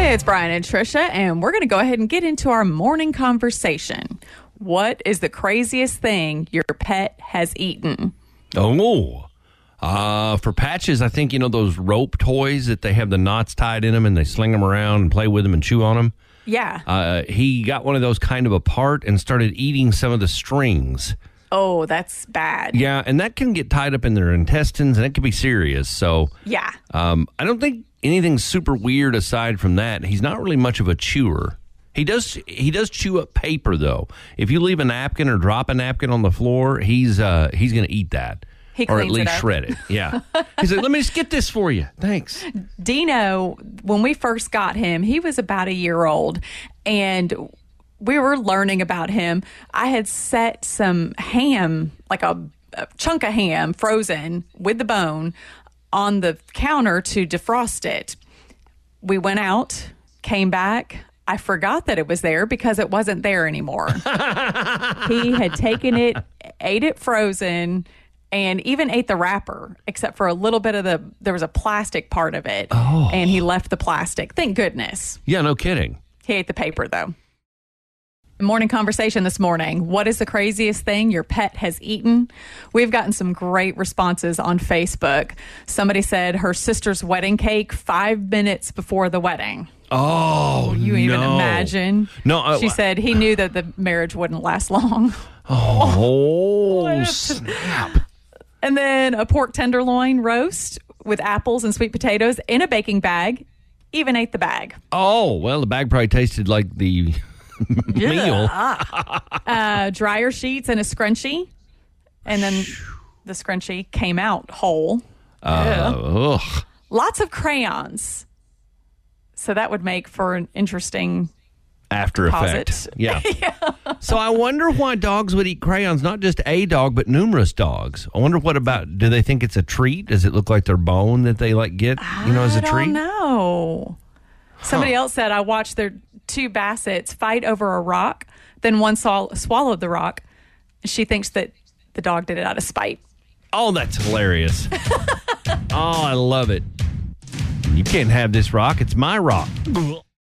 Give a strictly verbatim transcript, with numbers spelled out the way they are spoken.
It's Brian and Trisha, and we're going to go ahead and get into our morning conversation. What is the craziest thing your pet has eaten? Oh, uh, for Patches, I think, you know, those rope toys that they have the knots tied in them and they sling them around and play with them and chew on them? Yeah. Uh, he got one of those kind of apart and started eating some of the strings. Oh, that's bad. Yeah, and that can get tied up in their intestines, and it can be serious. So, Yeah. um, I don't think anything super weird aside from that. He's not really much of a chewer. He does he does chew up paper, though. If you leave a napkin or drop a napkin on the floor, he's uh, he's going to eat that. He or at cleans it least up. shred it. Yeah. He's like, let me just get this for you. Thanks. Dino, when we first got him, he was about a year old, and we were learning about him. I had set some ham, like a, a chunk of ham, frozen with the bone, on the counter to defrost it. We went out, came back. I forgot that it was there because it wasn't there anymore. He had taken it, ate it frozen, and even ate the wrapper, except for a little bit of the, there was a plastic part of it, Oh. and he left the plastic. Thank goodness. Yeah, no kidding. He ate the paper, though. Morning conversation this morning. What is the craziest thing your pet has eaten? We've gotten some great responses on Facebook. Somebody said her sister's wedding cake five minutes before the wedding. Oh, You no. even imagine? No, I- She said he knew that the marriage wouldn't last long. Oh, snap. And then a pork tenderloin roast with apples and sweet potatoes in a baking bag. Even ate the bag. Oh, well, the bag probably tasted like the meal. Uh, dryer sheets and a scrunchie. And then the scrunchie came out whole. Uh, ugh. Lots of crayons. So that would make for an interesting... After effect. Deposit. Yeah. So I wonder why dogs would eat crayons, not just a dog, but numerous dogs. I wonder what about, do they think it's a treat? Does it look like their bone that they like get, you know, as a I don't treat? know. Somebody else said, I watched their two bassets fight over a rock. Then one swall- swallowed the rock. She thinks that the dog did it out of spite. Oh, that's hilarious. Oh, I love it. You can't have this rock. It's my rock.